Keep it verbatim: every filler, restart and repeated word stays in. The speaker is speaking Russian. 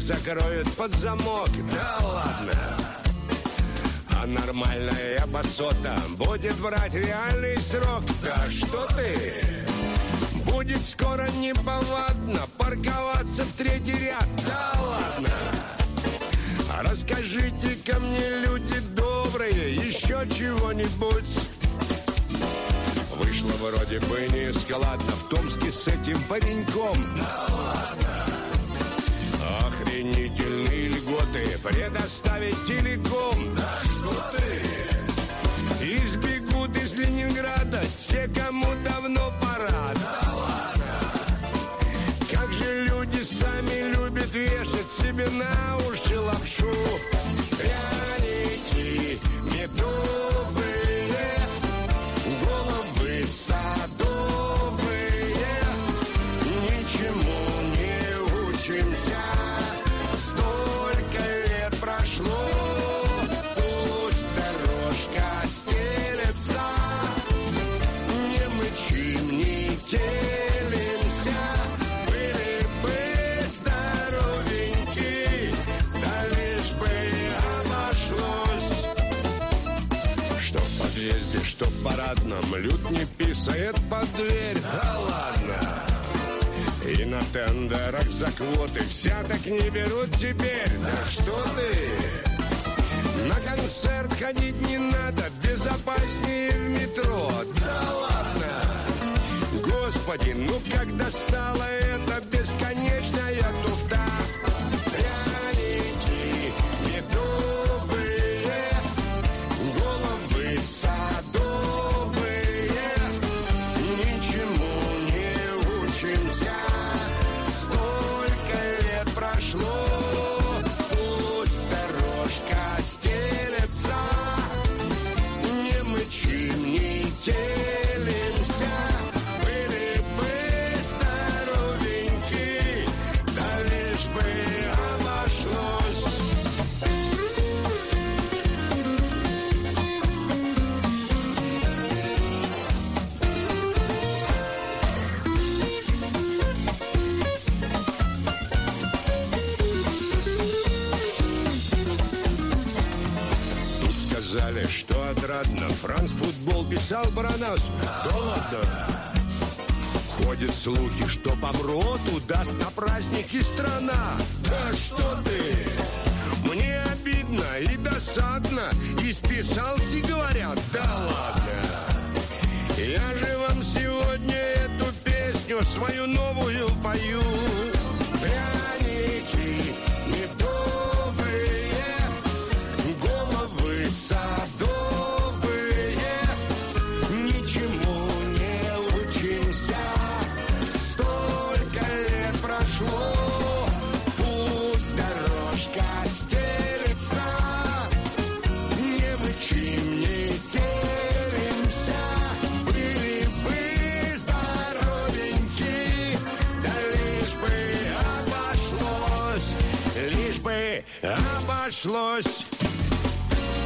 закроют под замок. Да ладно. А нормальная басота будет брать реальный срок. Да что ты? Будет скоро неповадно парковаться в третий ряд. Да ладно. Расскажите-ка мне, люди добрые, еще чего-нибудь. Вышло вроде бы не складно в Томске с этим пареньком. Да ладно. Охренительные льготы предоставить телеком. Да что ты? Избегут из Ленинграда те, кому давно пора. Да ладно. Как же люди сами любят вешать себе на уши лапшу. Пряники медовые, головы садовые, ничему не учимся. Столько лет прошло, пусть дорожка стелется, не мычим, не телимся. Были бы здоровеньки, да лишь бы обошлось. Что в подъезде, что в парадном, люд не писает под дверь. Да ладно. И на тендерах за квоты взяток не берут теперь. Да что ты? На концерт ходить не надо, безопаснее в метро. Да ладно. Господи, ну как достала эта бесконечная туфта. Пряники медовые, головы садовые, ничему не учимся. Столько лет прошло, пусть дорожка стелется, не мычим, не телимся. Были бы здоровеньки, да лишь бы обошлось. Тут сказали, что отрадно Франц футбол писал про нас. Да ладно. Ходят слухи, что Помроту даст на праздники страна. Да что ты? Мне обидно и досадно. И списался, говорят. Да ладно. Я же вам сегодня эту песню свою новую пою. Пряники медовые, головы садовые, ничему не учимся. Столько лет прошло, пусть дорожка стелется, не мычим, не телимся. Были бы здоровеньки, да лишь бы обошлось, лишь бы обошлось.